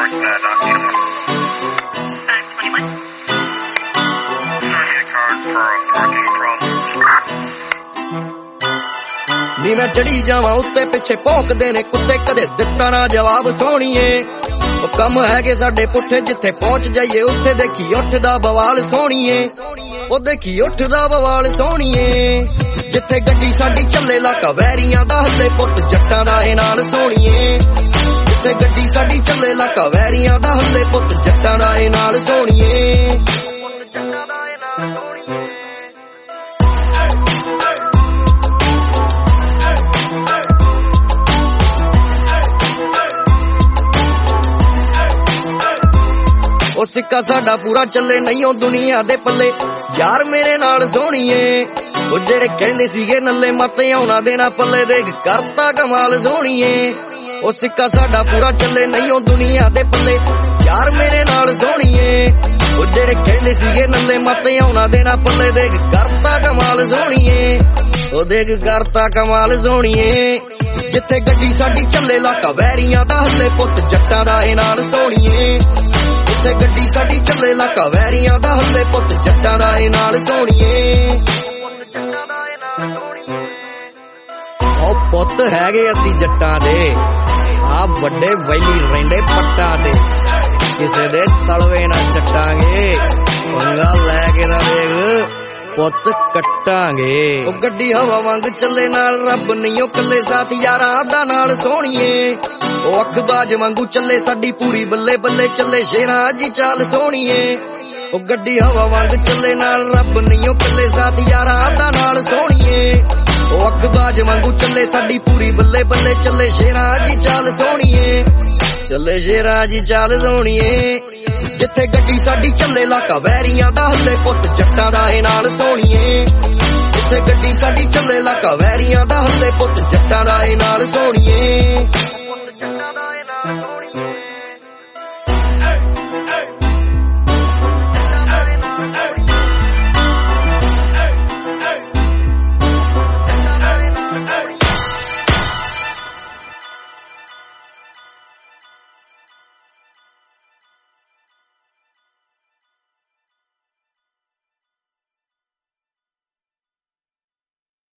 ਨੀ मैं चढ़ी जावां उत्ते पिछे भौंकदे ने कुत्ते कदे दित्ता ना जवाब सोहणीए ओ कम हैगे साडे पुट्ठे जिथे पहुंच जाइए उत्थे देखी उठदा बवाल सोहणीए ओ देखी उठदा बवाल सोहणीए जिथे गड्डी साडी चले लाका वैरियां दा हल्ले पुੱਤ जट्टां दा ए नाल सोहणीए जिथे गड्डी साडी चले लाका वैरियां दा हल्ले पुੱਤ जट्टां दा ए नाल सोहणीए ओ सिक्का साडा पूरा चले नहीं ओ दुनिया दे पल्ले यार मेरे नाल सोहणीए ओ जेड़े कहंदे सीगे नल्ले मत आउणा देना पल्ले देख करता कमाल सोहणीए ओ सिक्का साडा पूरा चले नहीं ओ दुनिया दे पल्ले यार मेरे नाल सोहणीए ओ जेड़े कहंदे सीगे नल्ले मत आउणा देना पल्ले देख करता कमाल सोहणीए ओ देख करता कमाल सोहणीए जिथे गड्डी साडी चले लाका वैरियां दा हल्ले पुੱਤ जट्टां दा ए नाल सोहणीए जिथे गड्डी साडी चले लाका वैरियां दा हल्ले पुੱਤ जट्टां दा ए नाल सोहणीए ओ पुੱਤ हैगे असी जट्टां दे आ वड्डे वैली रहिंदे पट्टां ते किसे दे तलवे ना चट्टांगे पंगा लै के ना देख पुੱਤ कट्टांगे ओ गड्डी हवा वांग चले नाल रब नहीं ओ कल्ले साथ यारां दा नाल सोहणीए ओ अखबाज वांगू चले साडी पूरी बल्ले बल्ले चले शेरां जी चाल सोहणीए ओ गड्डी हवा वांग चले नाल रब नहीं ओ कल्ले साथ यारां दा नाल सोहणीए ओ अखबाज वांगू चले साडी पूरी बल्ले बल्ले चले शेरां जी चाल सोहणीए चले शेरां जी चाल सोहणीए जिथे गड्डी साडी चले लाका वैरियां दा हल्ले पुੱਤ जट्टां दा ए नाल सोहणीए